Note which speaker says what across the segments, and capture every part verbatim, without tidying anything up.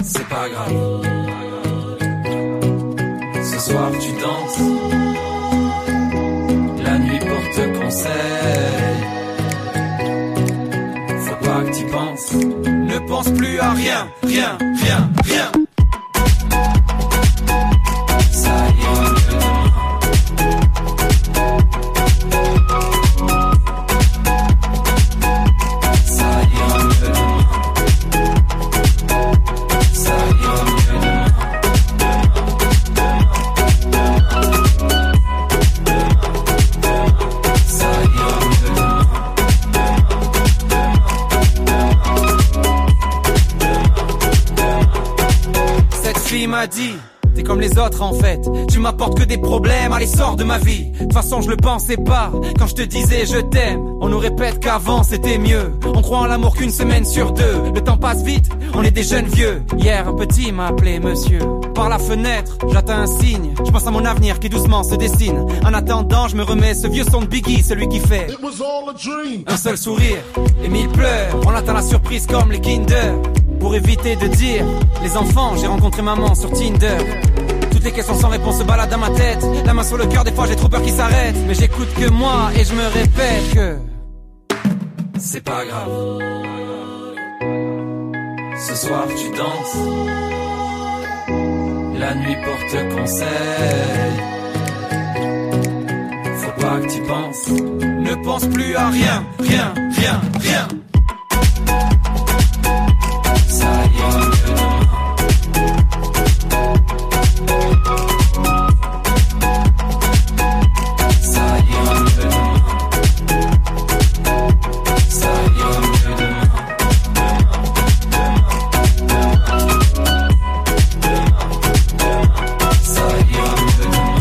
Speaker 1: c'est pas grave. Ce soir tu danses, la nuit porte conseil. Faut pas que t'y penses, ne pense plus à rien, rien, rien, rien. Ça ira mieux demain. Ça ira mieux demain. Ça ira mieux demain. Ça ira mieux demain. Cette fille m'a dit, t'es comme les autres en fait, tu m'apportes que des problèmes, allez sors de ma vie. De toute façon je le pensais pas, quand je te disais je t'aime. On nous répète qu'avant c'était mieux, on croit en l'amour qu'une semaine sur deux. Le temps passe vite, on est des jeunes vieux. Hier un petit m'a appelé monsieur. Par la fenêtre, j'attends un signe, je pense à mon avenir qui doucement se dessine. En attendant je me remets ce vieux son de Biggie, celui qui fait It was all a dream. Un seul sourire et mille pleurs, on attend la surprise comme les Kinder. Pour éviter de dire les enfants, j'ai rencontré maman sur Tinder. Toutes les questions sans réponse se baladent dans ma tête. La main sur le cœur, des fois j'ai trop peur qu'il s'arrête. Mais j'écoute que moi et je me répète que c'est pas grave. Ce soir tu danses, la nuit porte conseil. Faut pas que t'y penses, ne pense plus à rien, rien, rien, rien. Ça ira mieux demain. Ça ira mieux demain. Ça ira mieux demain. Ça ira mieux demain.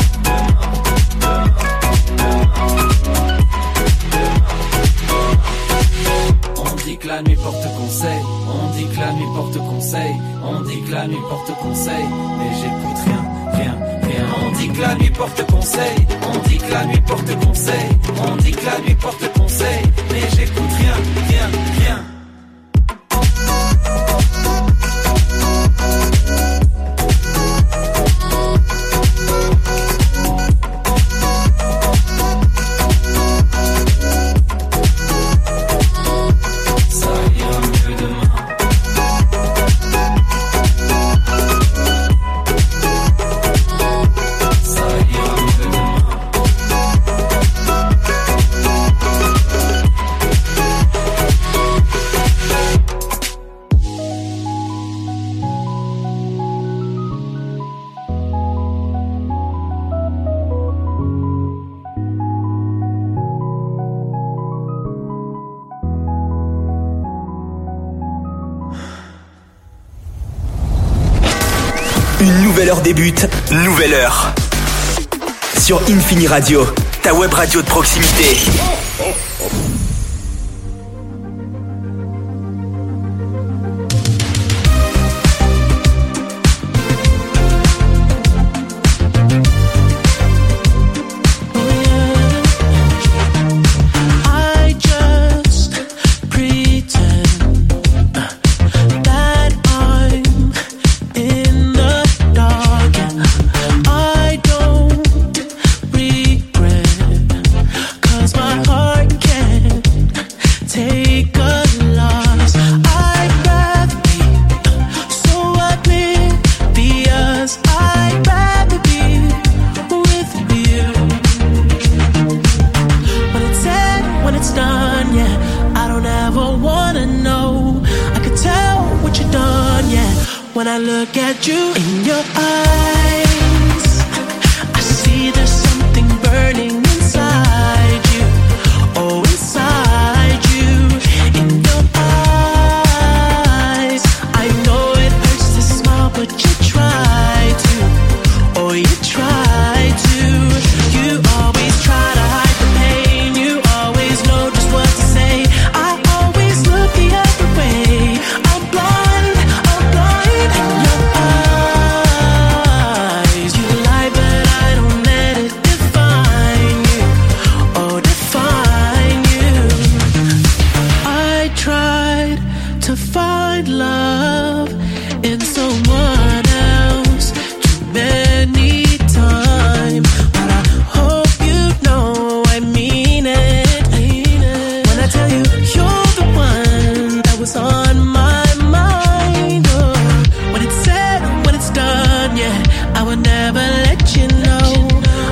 Speaker 1: On dit que la nuit porte conseil. On dit que la nuit porte conseil. On dit que la nuit porte conseil. Mais j'écoute rien, rien, rien. On dit que la nuit porte conseil. On dit que la nuit porte conseil. On dit que la nuit porte conseil. Mais j'écoute rien, rien, rien.
Speaker 2: Une nouvelle heure débute, nouvelle heure. Sur Infini Radio, ta web radio de proximité.
Speaker 3: to find love in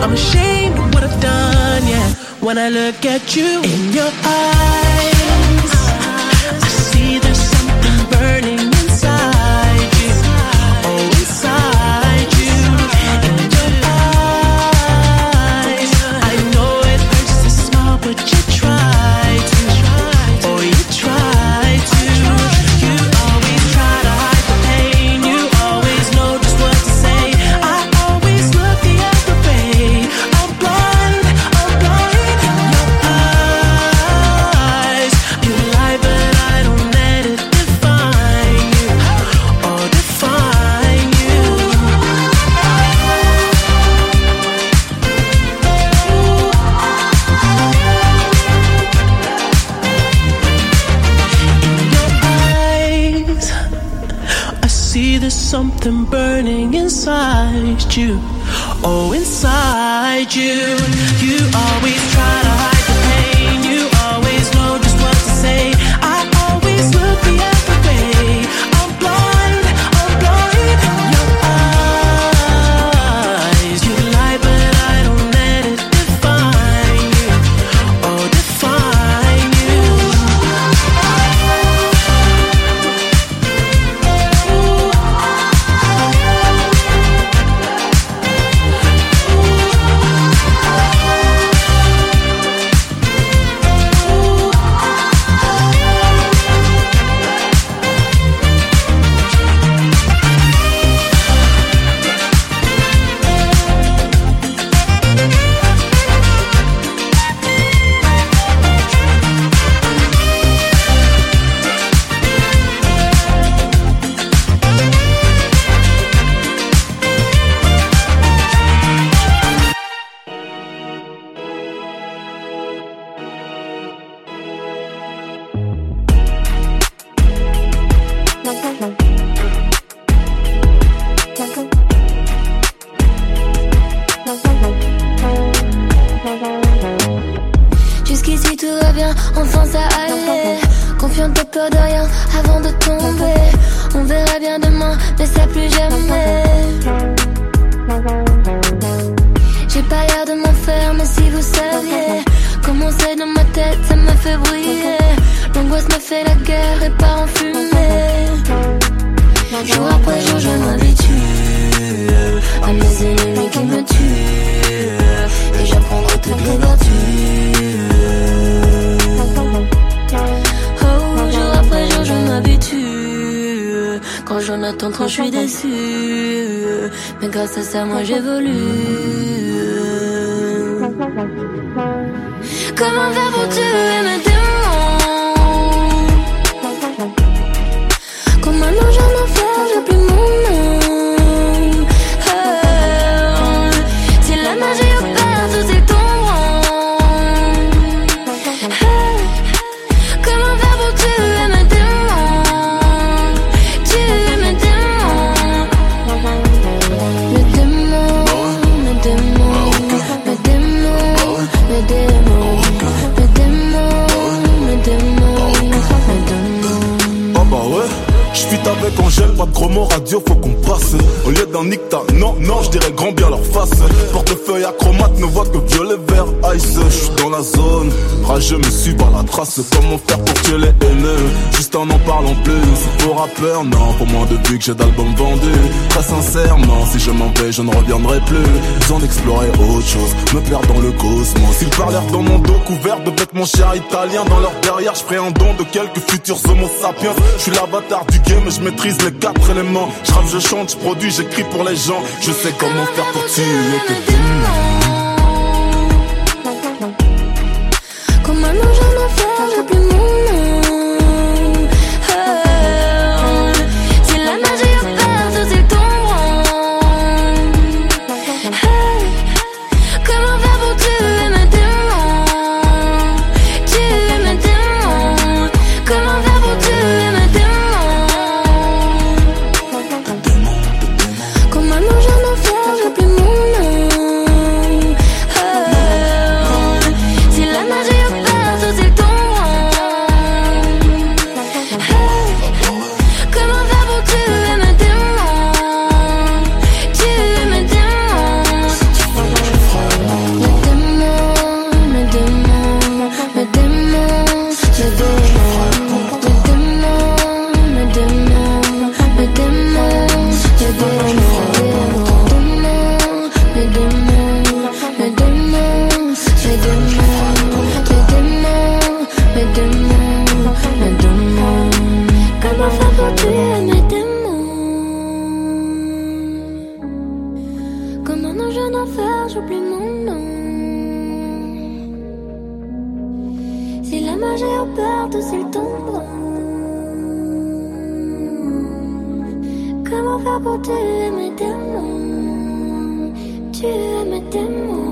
Speaker 3: I'm ashamed of what I've done, yeah. When I look at you in your eyes, I see there's something burning inside you. Oh, inside you. In your eyes, I know it hurts to smile, but you try to. Oh, you try to. You always try to hide the pain. You always know just what to say. I always look the other way. I'm blind, I'm blind in your eyes. You lie, but I don't let it define you. Oh, define you. In your eyes, I see there's something burning inside you. Oh, inside you. You always try to hide the pain. You always know just what to say. I always look the other way. I'm blind, I'm blind in your eyes. You lie, but I don't let it define you. Oh, define you.
Speaker 4: Jusqu'ici tout va bien, enfin ça allait. Confiante, pas peur de rien avant de tomber. On verra bien demain, mais ça plus jamais. J'ai pas l'air de m'en faire, mais si vous saviez comment c'est dans ma tête, ça me fait briller. L'angoisse me fait la guerre et part en fumée. Jour après jour je m'habitue à mes ennemis qui me tuent. Et j'apprendrai toutes les vertus. Oh, jour après jour je m'habitue. Quand j'en attends trop je suis déçue. Mais grâce à ça moi j'évolue. Comment faire pour tuer mes démons? Quand maintenant j'en ai fait, j'ai plus mon nom. Oh, si la magie opère, tout est tombant. Oh, comment faire pour tuer mes démons? Tuer mes démons. Mes démons, mes démons, mes démons, mes démons, mes démons, mes démons, mes démons.
Speaker 5: Ah bah ouais, j'fuite avec Angèle, pas de gros mots radio, faut qu'on passe. Au lieu d'un nicta, non, non, j'dirais grand bien leur face. Portefeuille acromate, ne voit que violet, vert, ice. J'suis dans la zone, rageux me suivent à la trace. Comment faire pour tuer les haineux, juste en en parlant plus. C'est pour rappeur, non, pour moins de vues que j'ai d'albums vendus. Très sincèrement, si je m'en vais, je ne reviendrai plus. Besoin d'explorer autre chose, me perdre dans le cosmos. Ils parlèrent dans mon dos, couvert de vêtements chers italiens. Dans leur derrière, j'ferai un don de quelques futurs homo sapiens. J'suis l'avatar du game, je maîtrise les quatre éléments. J'rappe, je chante, j'produis, j'écris pour les gens. Je sais comment faire pour tuer tes démons.
Speaker 4: Quand maintenant j'en ai fait, j'ai plus mon nom. Oh, si la magie opère, tout est tombant. Oh, comment faire pour tuer mes démons? Tuer mes démons. Comment faire pour tuer mes démons? Quand maintenant j'en ai fait, j'ai plus mon nom. es mes démons. Comme un ange d'enfer, j'oublie mon nom. Si la magie opère, tous ils tomberont. Comment faire pour tuer mes démons? Tuer mes démons.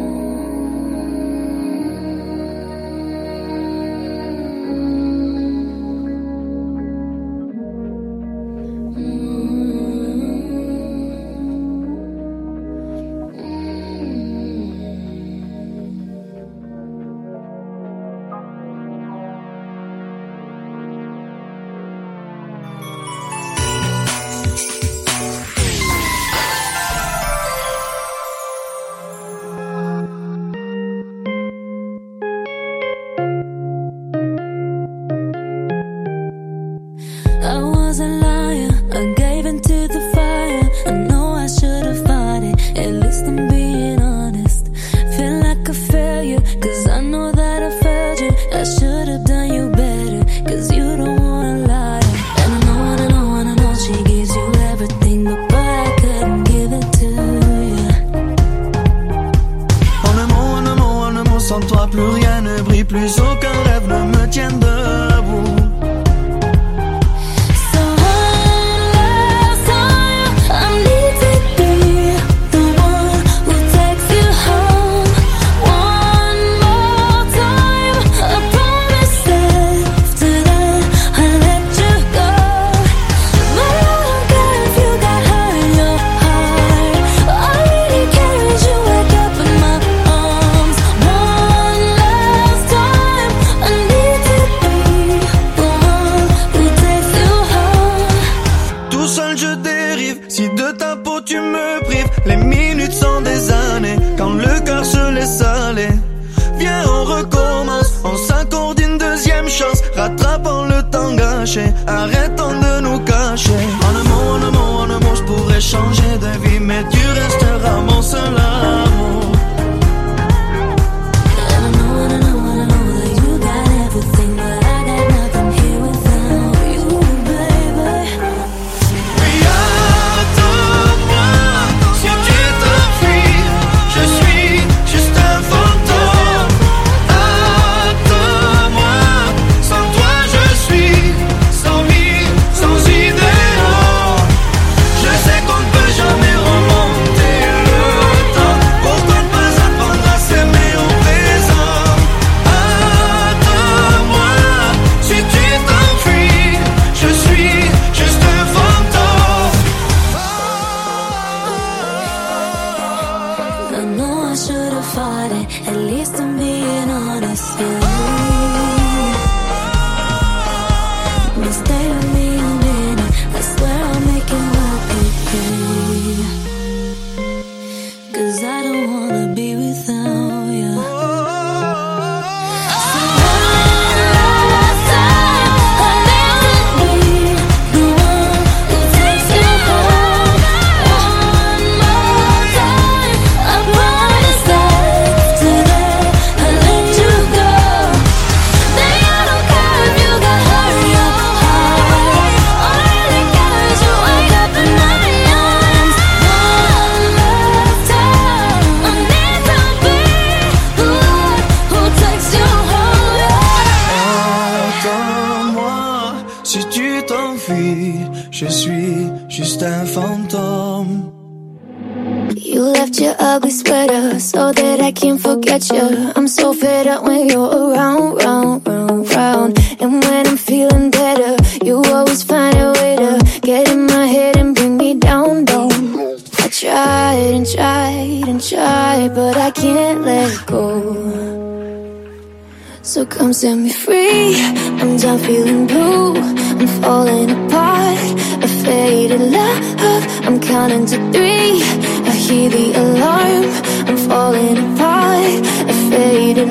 Speaker 4: So come set me free. I'm done feeling blue. I'm falling apart. A faded love. I'm counting to three. I hear the alarm. I'm falling apart. A faded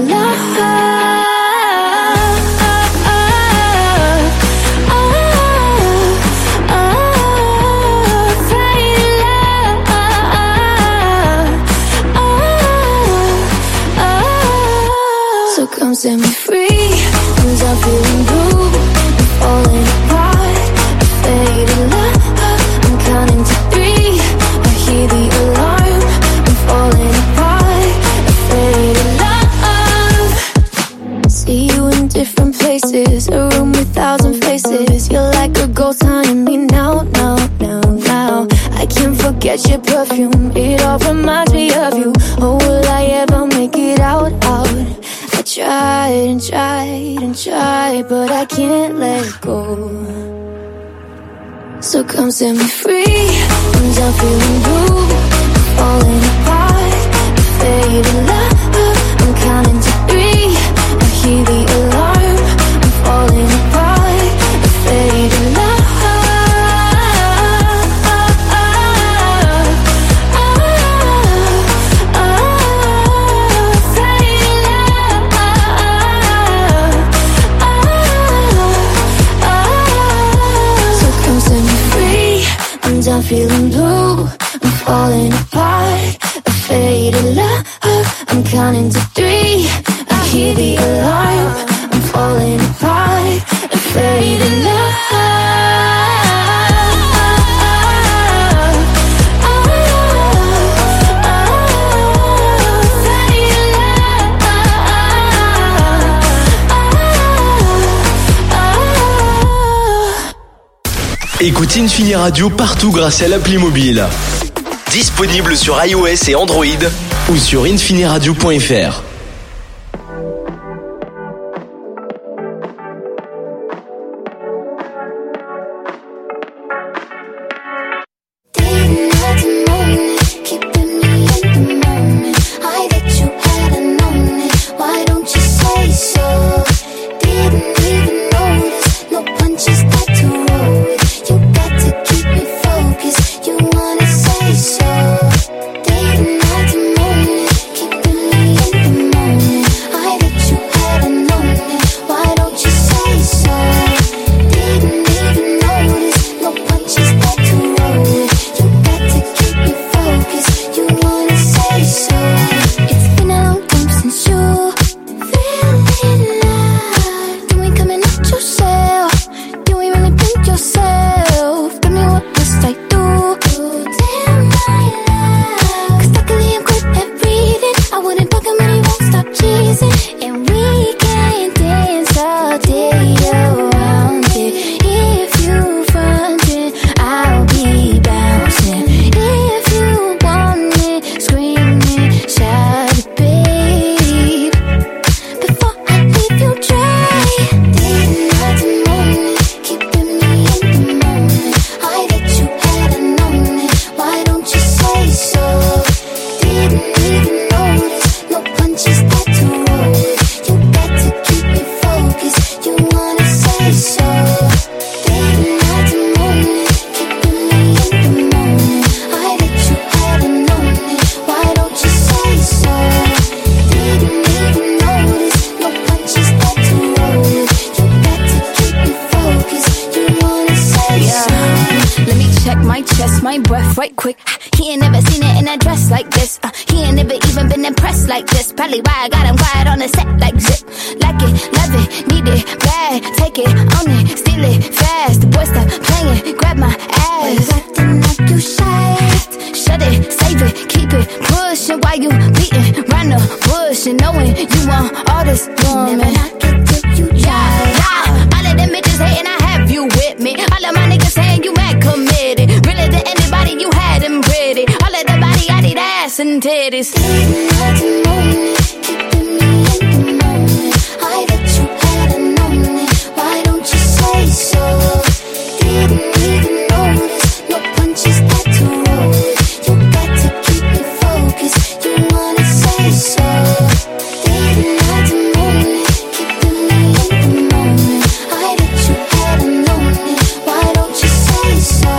Speaker 4: love. Come set me free. I'm done feeling blue. I'm falling apart. forget your perfume. It all reminds me of you. Oh, will I ever make it out, out? I tried and tried and tried, but I can't let go. So come set me free. I'm done feeling blue, falling apart, fading love. I'm counting to three. I hear the alarm. I'm falling apart, fading love. I'm feeling blue, I'm falling apart, a faded love. I'm counting to three. I hear the alarm. I'm falling apart, a faded love.
Speaker 2: Écoute Infini Radio partout grâce à l'appli mobile. Disponible sur iOS et Android ou sur infiniradio point f r.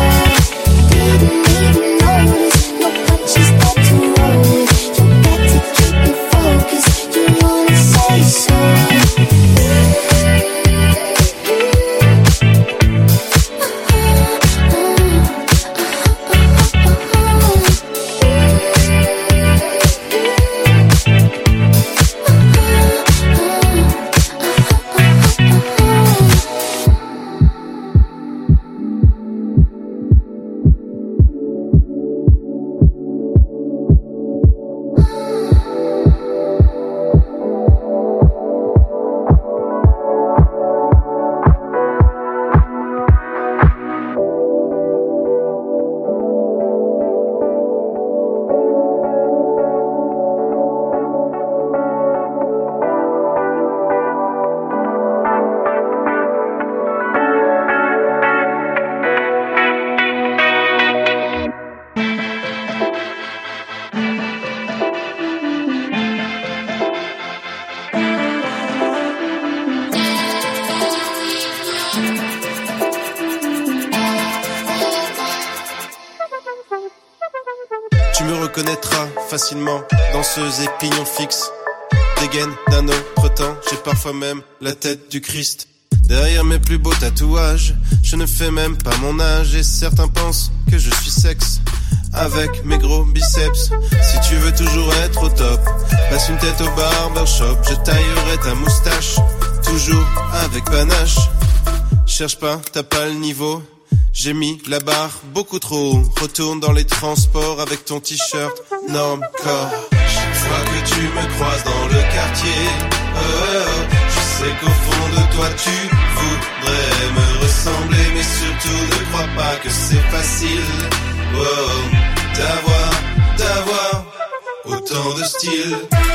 Speaker 4: Take
Speaker 6: reconnaîtra facilement, danseuse et pignon fixe. Dégaine d'un autre temps, j'ai parfois même la tête du Christ. Derrière mes plus beaux tatouages, je ne fais même pas mon âge. Et certains pensent que je suis sexe avec mes gros biceps. Si tu veux toujours être au top, passe une tête au barbershop. Je taillerai ta moustache, toujours avec panache. Cherche pas, t'as pas le niveau. J'ai mis la barre beaucoup trop haut. Retourne dans les transports avec ton t-shirt norme corps. Chaque fois que tu me croises dans le quartier, oh, oh, oh, je sais qu'au fond de toi tu voudrais me ressembler. Mais surtout ne crois pas que c'est facile, oh, oh, d'avoir, d'avoir autant de style.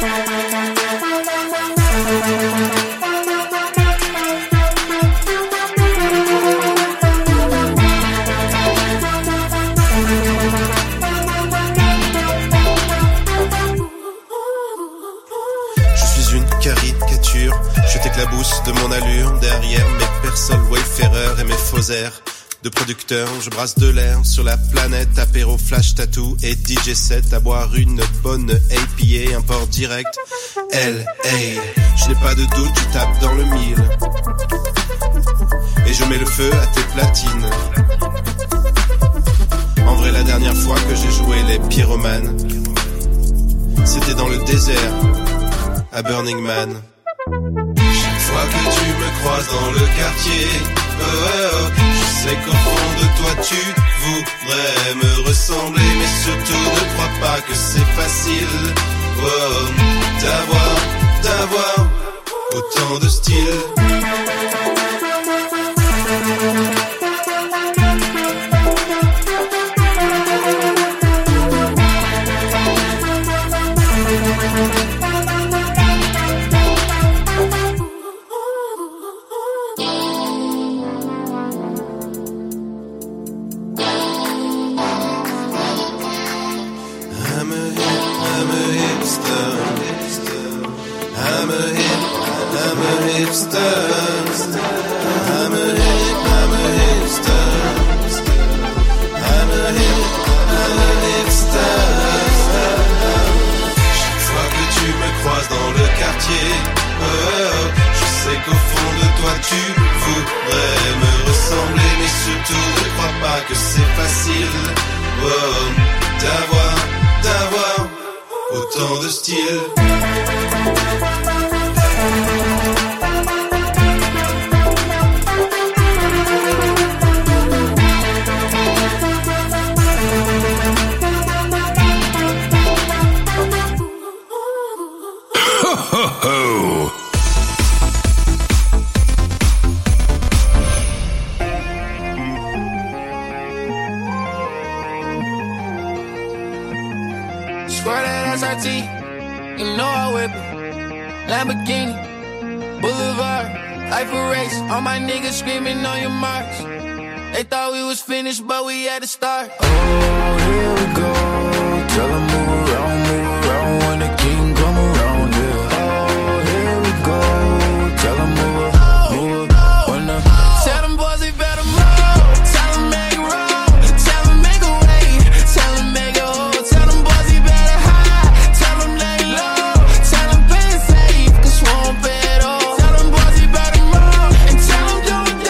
Speaker 6: Je t'éclabousse de mon allure derrière mes personnes wayfarers et mes faux airs de producteur. Je brasse de l'air sur la planète, apéro, flash, tattoo et D J set. À boire une bonne A P A, un port direct L A. Je n'ai pas de doute, tu tapes dans le mille et je mets le feu à tes platines. En vrai, la dernière fois que j'ai joué les pyromanes, c'était dans le désert à Burning Man. Chaque fois que tu me croises dans le quartier, oh, oh, oh, je sais qu'au fond de toi tu voudrais me ressembler. Mais surtout ne crois pas que c'est facile, oh, oh, d'avoir, d'avoir autant de style.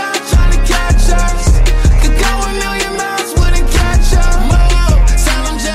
Speaker 7: Tell them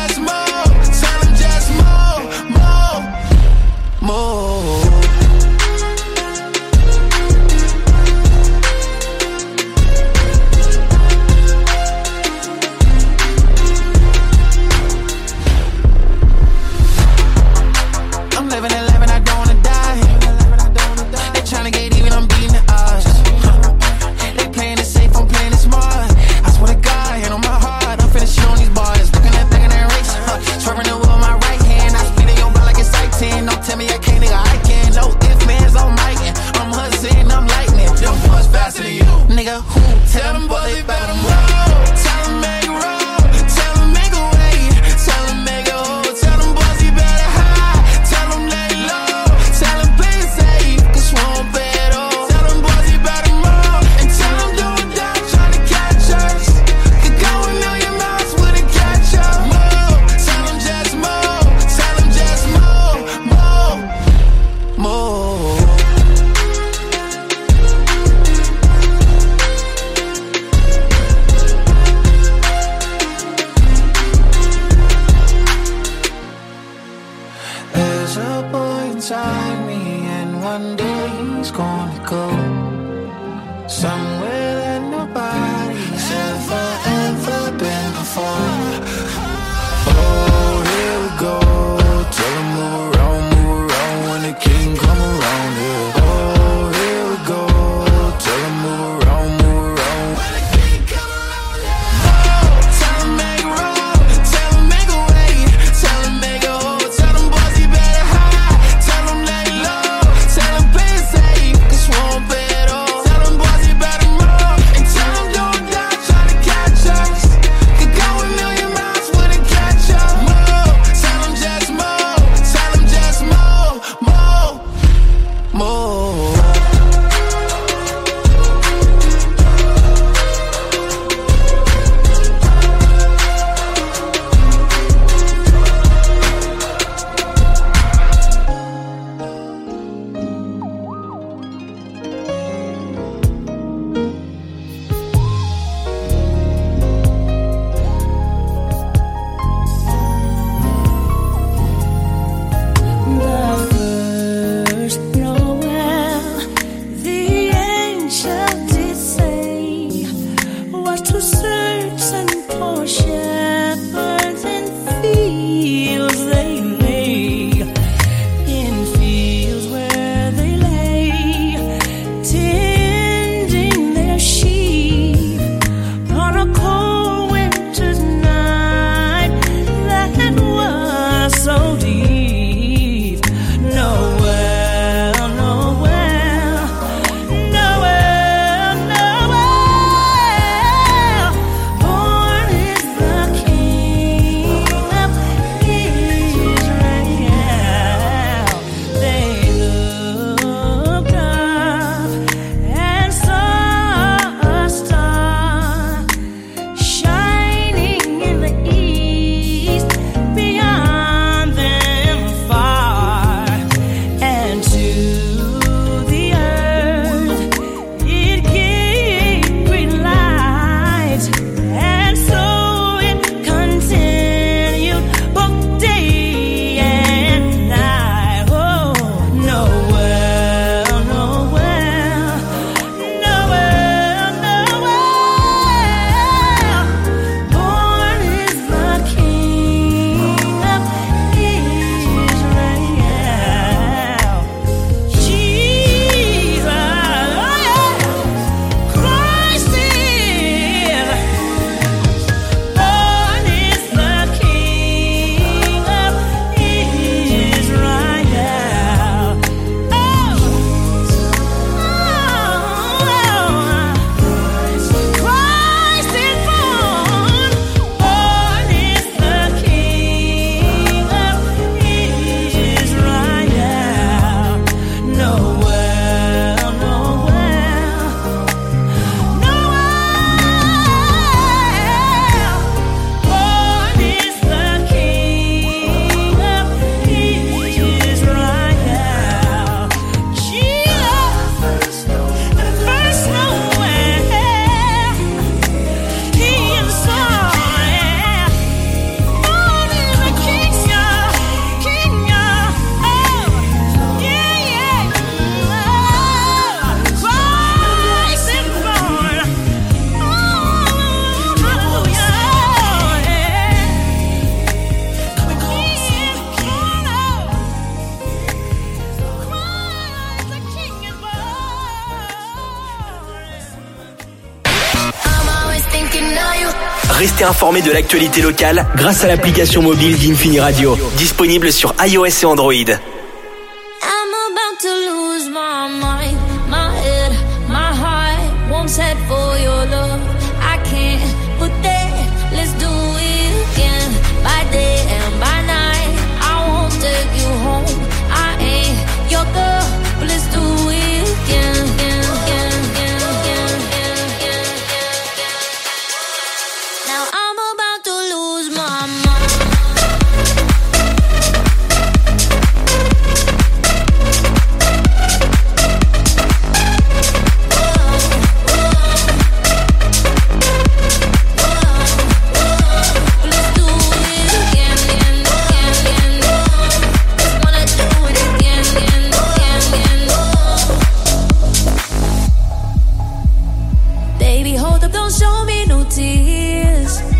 Speaker 2: Restez informés de l'actualité locale grâce à l'application mobile d'Infini Radio, disponible sur iOS et Android.
Speaker 4: I'm about to lose my mind, my head, my heart won't set for your love. I can't put that, let's do it again. By day and by night, I won't take you home. I ain't your girl, but let's do it again, again, again, again, again, again, again, again. Now I'm about to lose my mind. Baby, hold up, don't show me no tears.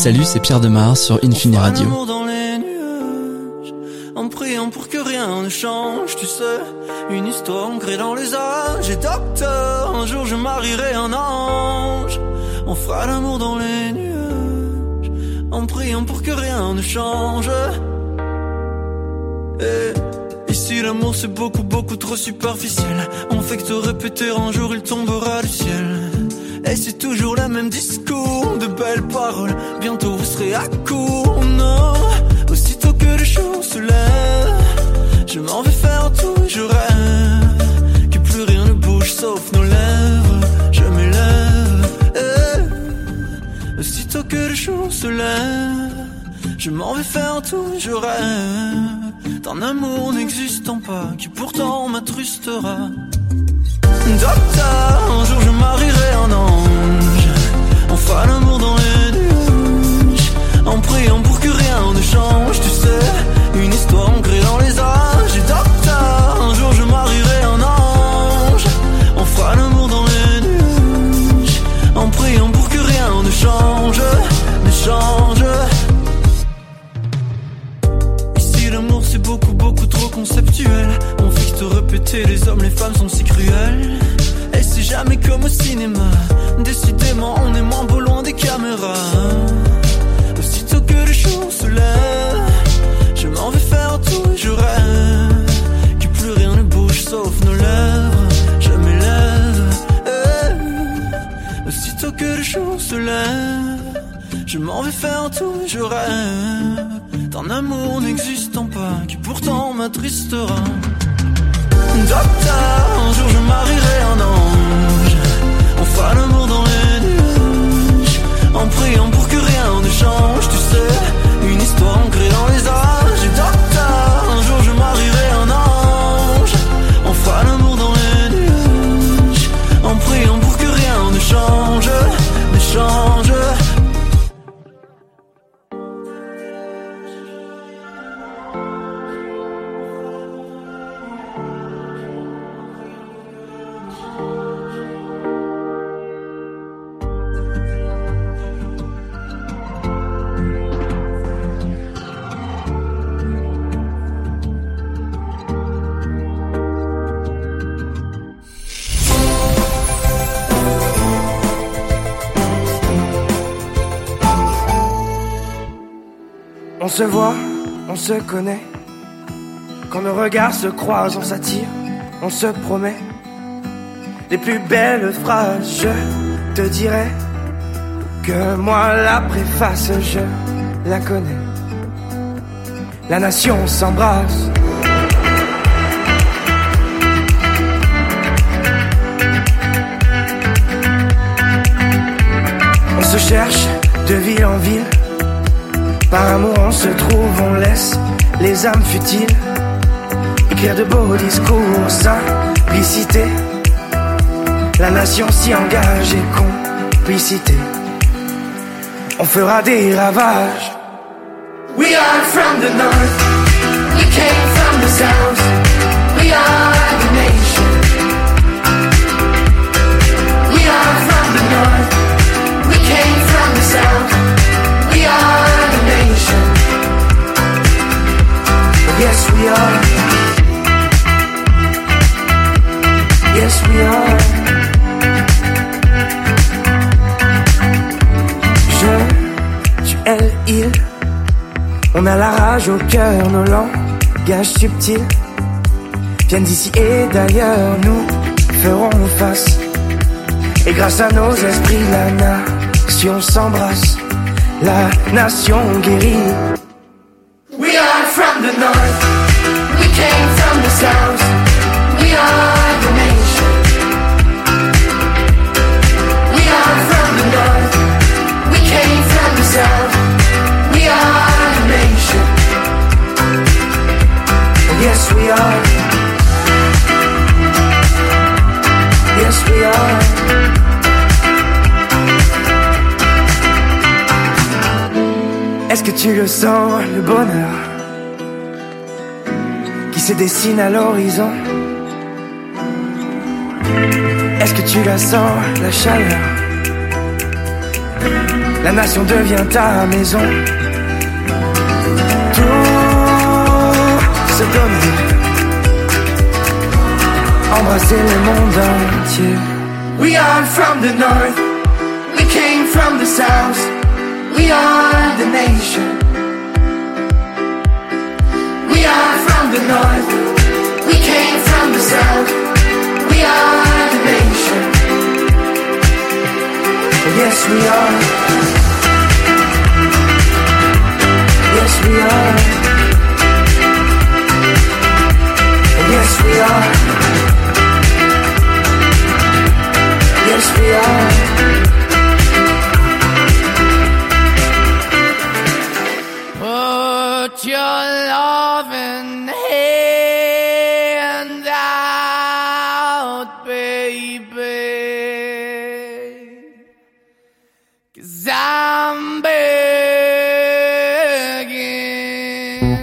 Speaker 7: Salut, c'est Pierre Demar sur Infini Radio.
Speaker 3: Dans les nuages, en priant pour que rien ne change, tu sais, une histoire ancrée dans les âges. Et docteur, un jour je marierai un ange. On fera l'amour dans les nuages, en priant pour que rien ne change. Et ici l'amour c'est beaucoup beaucoup trop superficiel. On fait que te répéter un jour il tombera du ciel. Et c'est toujours le même discours, de belles paroles, bientôt vous serez à court. Non, aussitôt que le jour se lève, je m'en vais faire tout et je rêve que plus rien ne bouge sauf nos lèvres. Je m'élève, eh. Aussitôt que le jour se lève, je m'en vais faire tout et je rêve d'un amour n'existant pas, qui pourtant m'attrustera. Docteur, un jour je marierai un ange. On fera l'amour dans les nuages, en priant pour que rien ne change. Tu sais, une histoire ancrée dans les âges. Et docteur, un jour je marierai un ange. On fera l'amour dans les nuages, en priant pour que rien ne change, ne change. Ici l'amour c'est beaucoup beaucoup trop conceptuel. On fait que te répéter, les hommes les femmes sont si cruels. Et c'est jamais comme au cinéma, décidément on est moins beau loin des caméras. Aussitôt que le jour se lève, je m'en vais faire tout et je rêve que plus rien ne bouge sauf nos lèvres. Je m'élève, eh. Aussitôt que le jour se lève, je m'en vais faire tout et je rêve d'un amour n'existant pas, qui pourtant m'attristera. Docteur, un jour je marierai un ange. On fera l'amour dans les nuages, en priant pour que rien ne change. Tu sais, une histoire ancrée dans les âges. Et docteur, un jour je marierai un ange. On fera l'amour dans les nuages, en priant pour que rien ne change, ne change.
Speaker 8: On se voit, on se connaît. Quand nos regards se croisent, on s'attire, on se promet les plus belles phrases. Je te dirai que moi la préface, je la connais. La nation s'embrasse. On se cherche de ville en ville. Par amour on se trouve, on laisse les âmes futiles écrire de beaux discours, simplicité. La nation s'y engage et complicité. On fera des ravages. We are from the north, we came from the south. We are the nation. We are from the north, we came from the south. We are the nation. Yes, we are. Yes, we are. Je, tu, elle, il. On a la rage au cœur, nos langages subtils viennent d'ici et d'ailleurs, nous ferons face. Et grâce à nos esprits, la nation s'embrasse. La nation guérit. We are from the north, we came from the south. We are the nation. We are from the north, we came from the south. We are the nation. Yes, we are. Yes, we are. Est-ce que tu le sens, le bonheur qui se dessine à l'horizon? Est-ce que tu la sens, la chaleur la nation devient ta maison. Tout se donner, embrasser le monde entier. We are from the north, we came from the south, we are the nation. We are from the north, we came from the south, we are the nation. Yes we are, yes we are, yes we are, yes we are.
Speaker 3: Put your loving hand out, baby, 'cause I'm begging.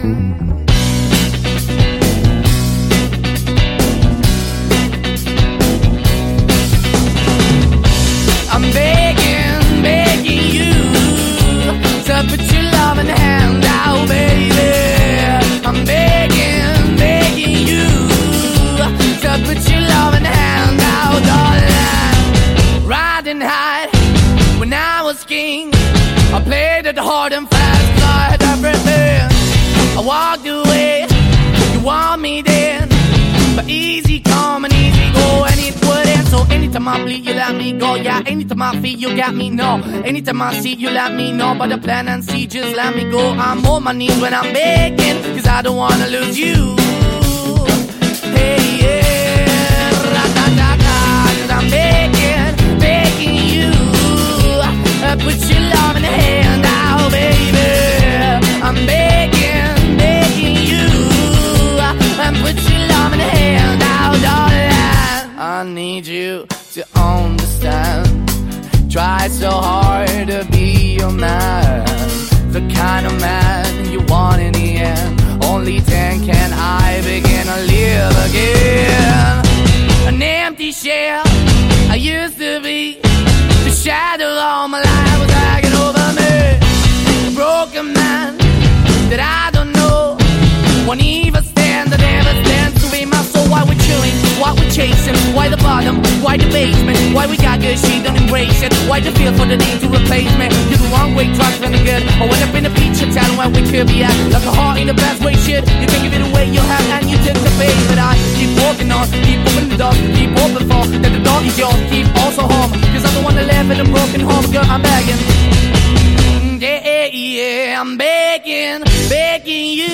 Speaker 3: I'm begging, begging you to put your loving hand out, baby. I'm begging, begging you to put your loving hand out, darling. Riding high when I was king, I played it hard and fast, I had everything. I walked away, you want me then, but easy come and easy go, and it wouldn't. So anytime I bleed, you let me go. Yeah, anytime I feel, you got me, no. Anytime I see, you let me know. But the plan and see, just let me go. I'm on my knees when I'm begging, 'cause I don't wanna lose you. Hey, yeah, ra-da-da-da, 'cause I'm begging, begging you. Uh, put your love in the hand out, baby. I'm begging, begging you. Uh, put your love in the hand out, darling. I need you to understand. Try so hard to be your man, the kind of man you want in the end. Only then can I begin to live again. An empty shell I used to be, the shadow all my life was hanging over me. A broken man that I don't know, won't even stand, I never stand to be my soul. Why we're chilling, why we're chasing, why the bottom, why the basement, why we got good, she don't embrace it, why the feel for the need to replace me. You're the wrong way, trying to good, I went up in a feature town where we could be at, like a heart in the best way, shit. You can give it away, you have, and you took the bait, but I keep walking on, keep opening the door, keep open for, that the door is yours, keep also home, 'cause I'm the one that live in a broken home, girl, I'm begging. Yeah, yeah, I'm begging, begging you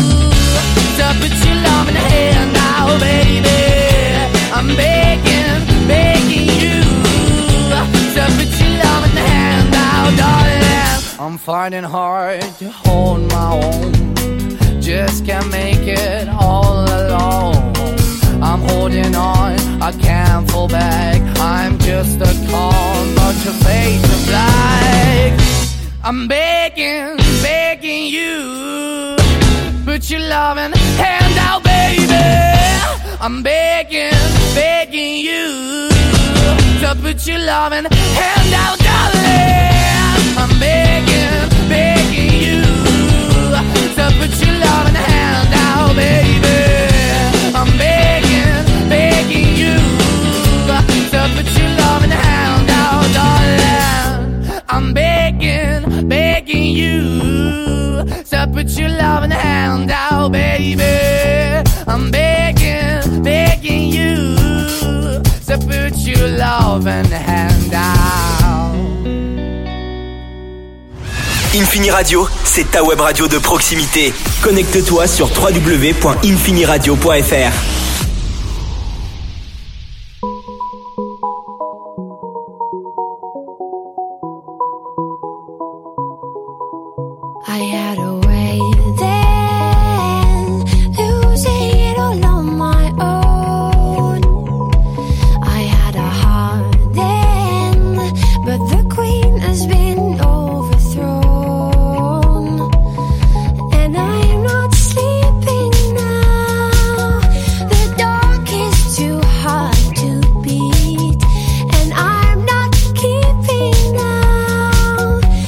Speaker 3: to put your love in the hand now, baby. I'm begging, begging you to put your love in the hand now, darling. I'm finding hard to hold my own, just can't make it all alone. I'm holding on, I can't fall back, I'm just a call, but your face is black. I'm begging, begging you, put your loving hand out, baby. I'm begging, begging you to put your loving hand out, darling. I'm begging, begging you to put your loving hand out, baby. I'm begging, begging you to put your loving hand out, darling. I'm begging, begging you to put your loving hand out, baby. I'm begging, begging you to put your loving hand out.
Speaker 2: Infini Radio, c'est ta web radio de proximité. Connecte-toi sur w w w point infini radio point f r.
Speaker 4: I had a way then, losing it all on my own. I had a heart then, but the queen has been overthrown. And I'm not sleeping now, the dark is too hard to beat. And I'm not keeping now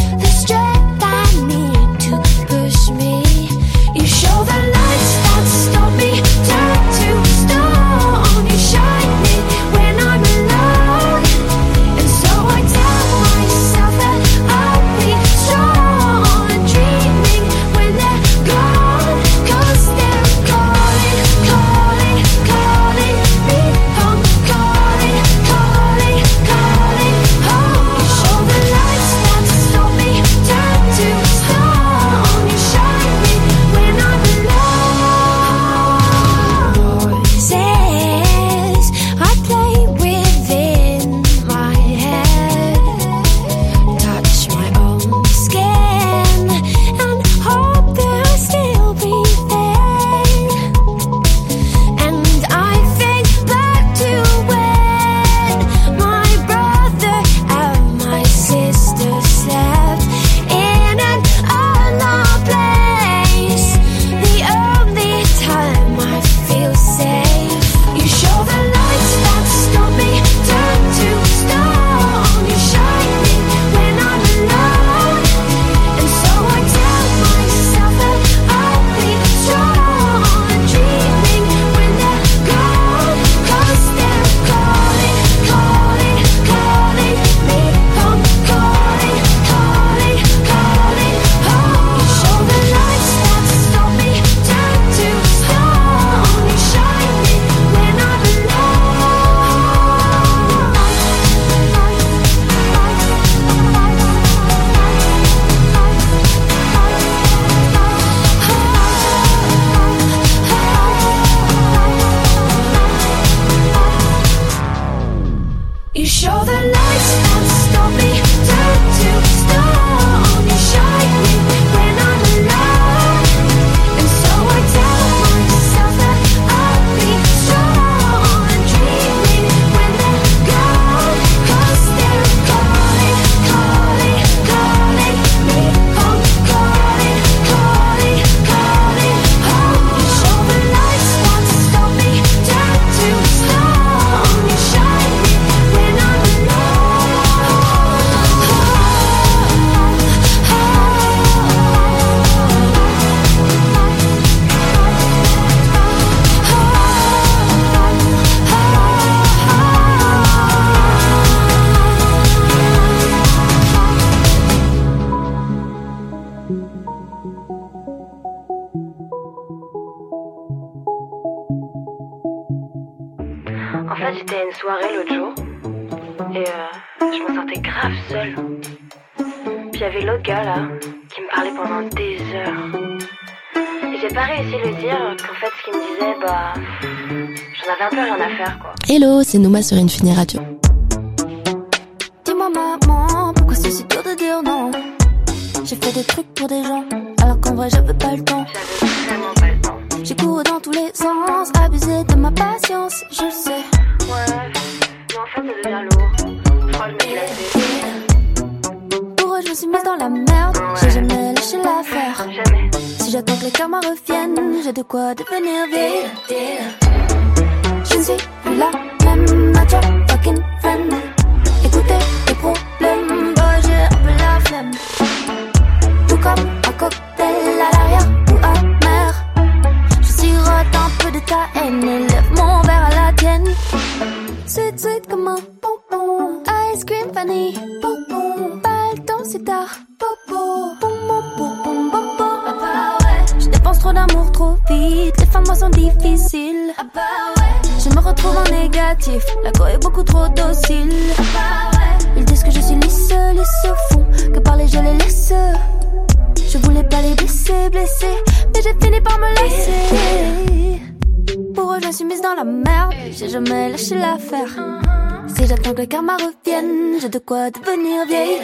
Speaker 9: invité à une soirée l'autre jour. Et euh, je me sentais grave seule. Puis il y avait l'autre gars là, qui me parlait pendant des heures. Et j'ai pas réussi à lui dire qu'en fait ce qu'il me disait, bah, j'en avais un peu rien à faire quoi.
Speaker 10: Hello, c'est Nouma sur Infini Radio.
Speaker 4: Dis-moi maman, pourquoi c'est si dur de dire non? J'ai fait des trucs pour des gens, alors qu'en vrai j'avais pas le temps.
Speaker 9: J'avais vraiment pas le temps.
Speaker 4: J'ai couru dans tous les sens, abusé de ma patience, je le sais.
Speaker 9: Ouais, mais en fait ça devient lourd. Je crois que je me suis
Speaker 4: Pour eux je me suis mise dans la merde, ouais. J'ai jamais lâché l'affaire.
Speaker 9: Jamais.
Speaker 4: Si j'attends que les karmas reviennent, j'ai de quoi devenir vieille. Je ne suis plus la même, not your fucking friend. Écoutez les problèmes, bah j'ai un peu la flemme. Tout comme un cocktail à l'arrière ou amer. Je sirote un peu de ta haine et lève mon verre à la tienne. Sweet, sweet comme un bonbon. Ice cream vanille, bonbon. Pas le temps si tard, bobo. Bonbon, bonbon, bobo. Ah bah ouais. Je dépense trop d'amour trop vite. Les femmes moi sont difficiles. Ah bah ouais. Je me retrouve en négatif. La go est beaucoup trop docile. Ah bah ouais. Ils disent que je suis lisse, lisse au fond. Que parler je les laisse. Je voulais pas les blesser, blesser. Mais j'ai fini par me laisser. Pour eux je me suis mise dans la merde. J'ai jamais lâché l'affaire. Si j'attends que le karma revienne, j'ai de quoi devenir vieille.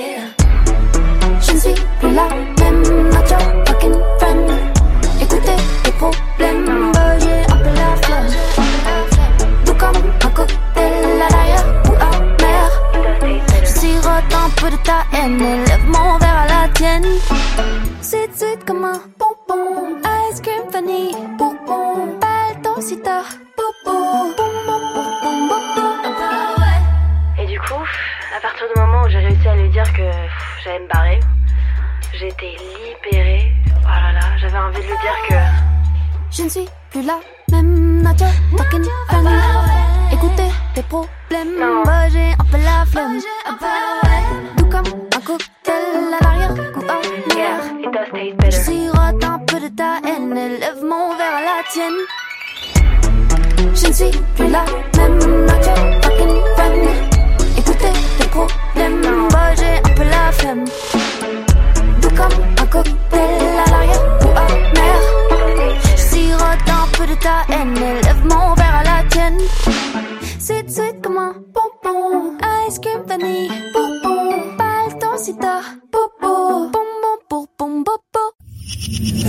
Speaker 4: Je ne suis plus la même, not your fucking friend. Écoutez les problèmes, bah j'ai un peu la flemme. Tout comme un cocktail à l'arrière ou amer. Je sirote un peu de ta haine et lève mon verre à la tienne. Sweet, sweet comme un bonbon. Ice cream vanille, bonbon. Pas le temps si tard, bobo. Bonbon, bonbon, bobo.
Speaker 9: Et du coup, à partir du moment où j'ai réussi à lui dire que pff, j'allais me barrer, j'ai été libérée. Oh là là, j'avais envie de lui dire que
Speaker 4: je ne suis plus la même, not your fucking friend. Écoutez tes problèmes, bah j'ai un peu la flemme. Tout comme un cocktail à l'arrière ou à l'arrière. Je sirote un peu de ta haine et lève mon verre à la tienne. Je ne suis plus la même, not your fucking friend. Écoutez tes problèmes, bah j'ai un peu la flemme. Tout comme un cocktail à l'arrière ou à mer. Je sirote un peu de ta haine et lève mon verre à la tienne. Sweet, sweet comme un bonbon. Ice cream vanille, bonbon. Pas le temps si tard, bobo. Bonbon, bonbon, bobo.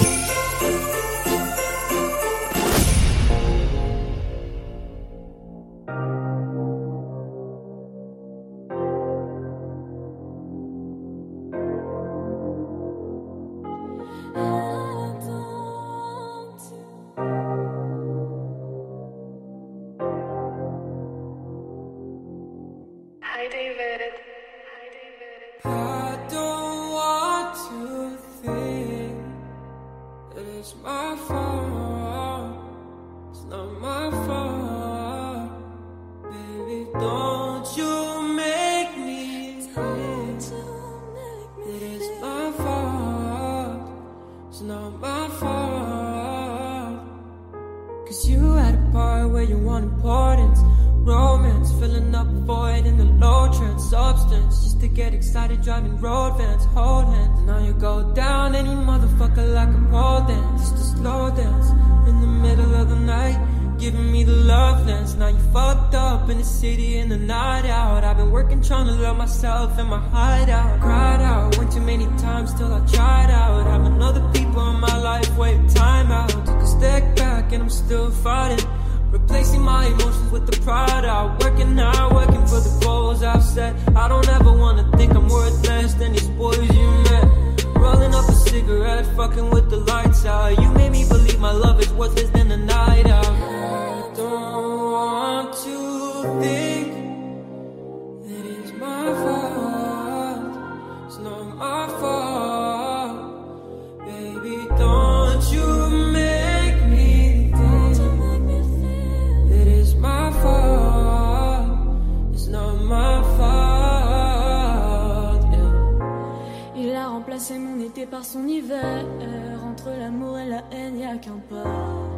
Speaker 9: Hi David.
Speaker 11: I don't want to think that it's my fault. It's not my fault. Baby, don't you make me think that it's my fault. It's not my fault. Cause you had a part where you want importance. Romance, filling up a void in the low trend. Substance, just to get excited, driving road vans. Hold hands, now you go down any motherfucker like a pole dance. Just a slow dance, in the middle of the night, giving me the love dance. Now you fucked up in the city in the night out. I've been working trying to love myself in my hideout. Cried out, went too many times till I tried out. Having other people in my life wait time out. Took a step back and I'm still fighting. Replacing my emotions with the pride out. Working hard, working for the goals I've set. I don't ever wanna think I'm worth less than these boys you met. Rolling up a cigarette, fucking with the lights out. You made me believe my love is worthless than the night out. I don't want to think that it's my fault. It's not my fault. Baby, don't you make me think that it's my fault. It's not my fault. Yeah.
Speaker 12: Il a remplacé mon été par son hiver. Entre l'amour et la haine, y'a qu'un pas.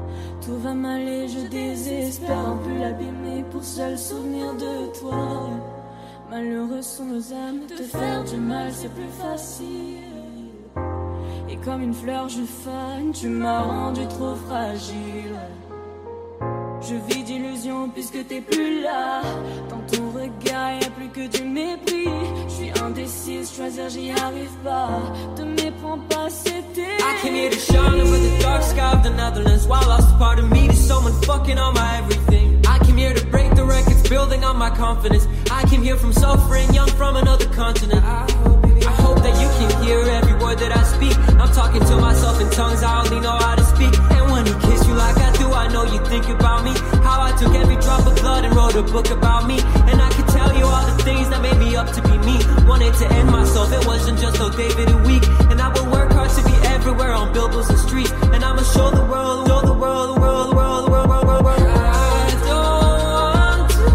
Speaker 11: tout va mal et je désespère. Un peu l'abîmer pour seul souvenir de toi. Malheureux sont nos âmes, te faire du mal c'est plus facile. Et comme une fleur je fane, tu m'as rendu trop fragile. Je vis d'illusions puisque t'es plus là. Dans ton regard y'a plus que du mépris. Je suis indécise, choisir j'y arrive pas. Te méprends pas, c'était.
Speaker 12: I came here to shine over the dark sky of the Netherlands. While I lost a part of me to someone fucking on my everything. I came here to break the records, building on my confidence. I came here from suffering, young from another continent. I hope, I hope that you can hear every word that I speak. I'm talking to myself in tongues I only know how to speak. And when he kiss you like I do, I know you think about me. How I took every drop of blood and wrote a book about me. And I could tell you all the things that made me up to be me. Wanted to end myself, it wasn't just oh David a week. And I will work hard to be everywhere on billboards and streets. And I'ma show the world, show the world, the world, the world, the world, the world, the world, the world. I don't want to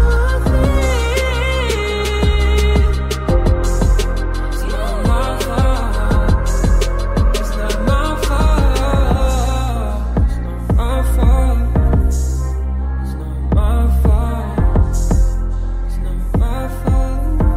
Speaker 12: think. It's not my fault. It's not my fault. It's not my fault. It's not my fault. It's not my fault.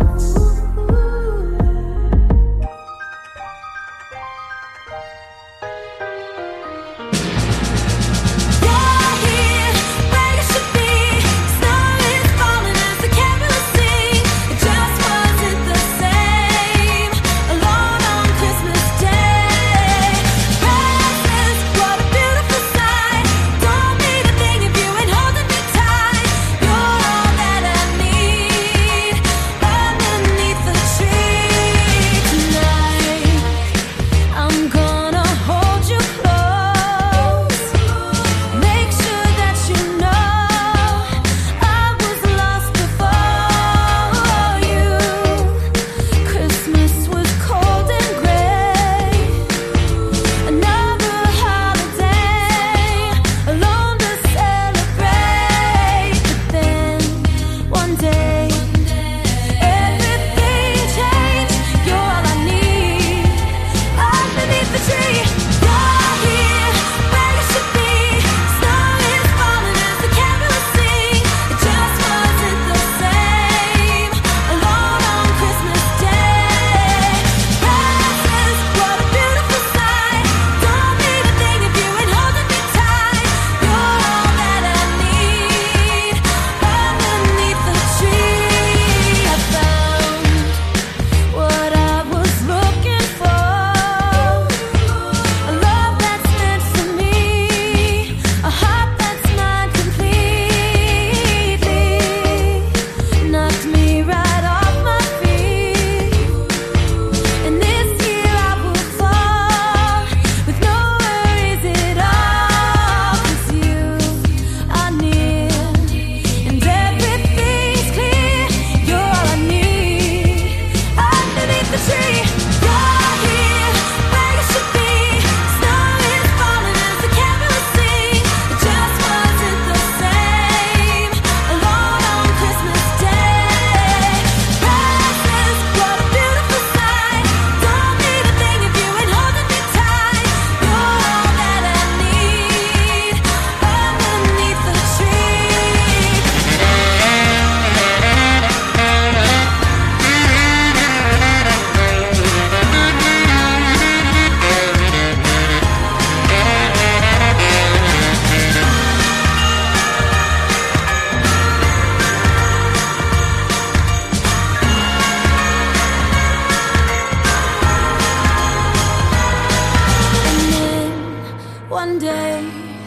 Speaker 11: One day,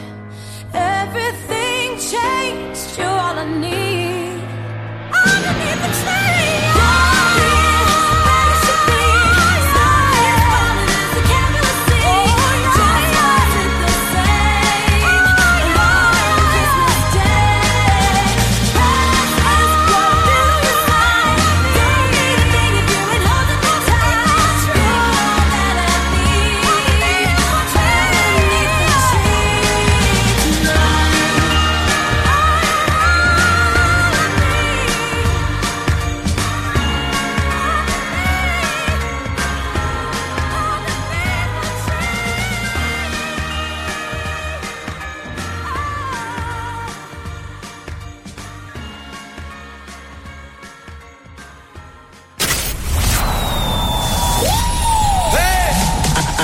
Speaker 11: everything changed. You're all I need. Underneath the tree. Tree.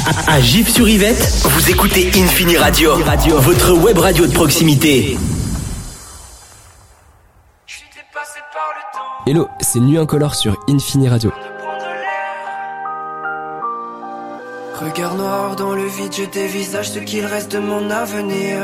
Speaker 2: À Gif-sur-Yvette, vous écoutez Infini Radio, votre web radio de proximité.
Speaker 13: Hello, c'est Nuit Incolore sur Infini Radio.
Speaker 8: Regard noir dans le vide, je dévisage ce qu'il reste de mon avenir.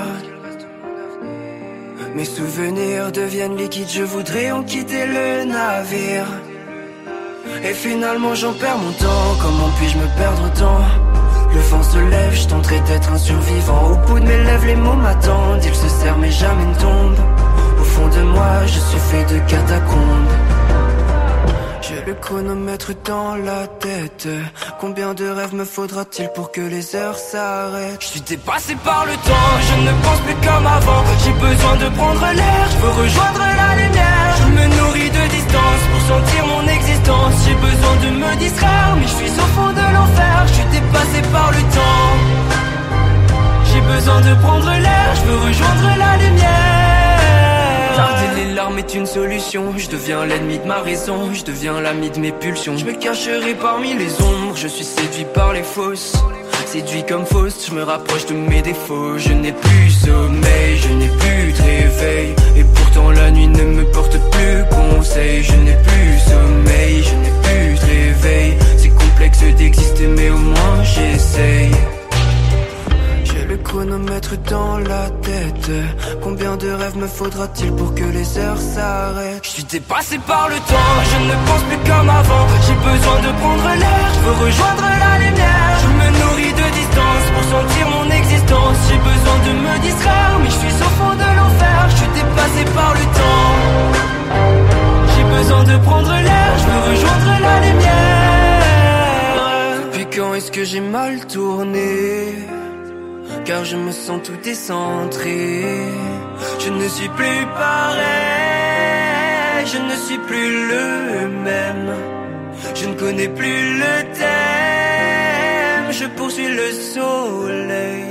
Speaker 8: Mes souvenirs deviennent liquides, je voudrais en quitter le navire. Et finalement j'en perds mon temps, comment puis-je me perdre autant? Le vent se lève, je tenterai d'être un survivant. Au bout de mes lèvres les mots m'attendent, ils se serrent mais jamais ne tombent. Au fond de moi je suis fait de catacombes. J'ai le chronomètre dans la tête. Combien de rêves me faudra-t-il pour que les heures s'arrêtent? Je suis dépassé par le temps, je ne pense plus comme avant. J'ai besoin de prendre l'air, je veux rejoindre la lumière. Je me nourris de distance pour sentir mon existence. J'ai besoin de me distraire, mais je suis au fond de l'enfer. Je suis dépassé par le temps. J'ai besoin de prendre l'air, je veux rejoindre la lumière. Garder les larmes est une solution. Je deviens l'ennemi de ma raison, je deviens l'ami de mes pulsions. Je me cacherai parmi les ombres, je suis séduit par les fausses. Séduit comme fausse, je me rapproche de mes défauts. Je n'ai plus sommeil, je n'ai plus de réveil. Et pourtant la nuit ne me porte plus conseil. Je n'ai plus sommeil, je n'ai plus de réveil. C'est complexe d'exister mais au moins j'essaye. J'ai le chronomètre dans la tête. Combien de rêves me faudra-t-il pour que les heures s'arrêtent? Je suis dépassé par le temps, je ne pense plus comme avant. J'ai besoin de prendre l'air, je veux rejoindre la lumière. Je me nourris de distance pour sentir mon existence. J'ai besoin de me distraire, mais je suis au fond de l'enfer. Je suis dépassé par le temps. J'ai besoin de prendre l'air, je veux rejoindre la lumière. Depuis quand est-ce que j'ai mal tourné? Car je me sens tout décentré. Je ne suis plus pareil, je ne suis plus le même. Je ne connais plus le thème, je poursuis le soleil.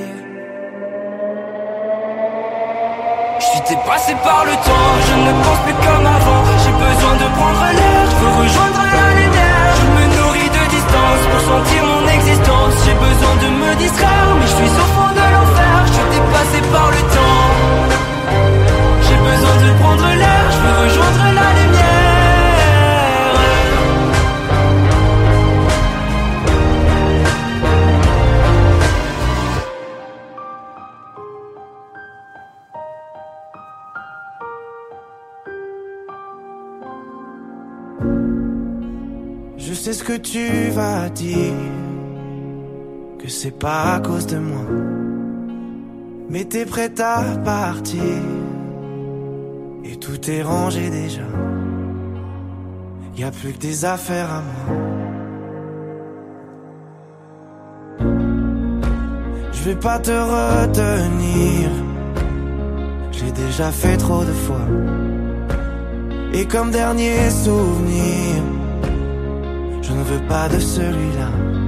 Speaker 8: Je suis dépassé par le temps, je ne pense plus comme avant. J'ai besoin de prendre l'air, je veux rejoindre la lumière. Je me nourris de distance pour sentir mon existence. J'ai besoin de me distraire, mais je suis au fond de l'enfer. Je suis dépassé par le temps. J'ai besoin de prendre l'air, je veux rejoindre la lumière.
Speaker 14: Je sais ce que tu vas dire, que c'est pas à cause de moi, mais t'es prête à partir, et tout est rangé déjà. Y'a plus que des affaires à moi. Je vais pas te retenir, j'ai déjà fait trop de fois. Et comme dernier souvenir, je ne veux pas de celui-là.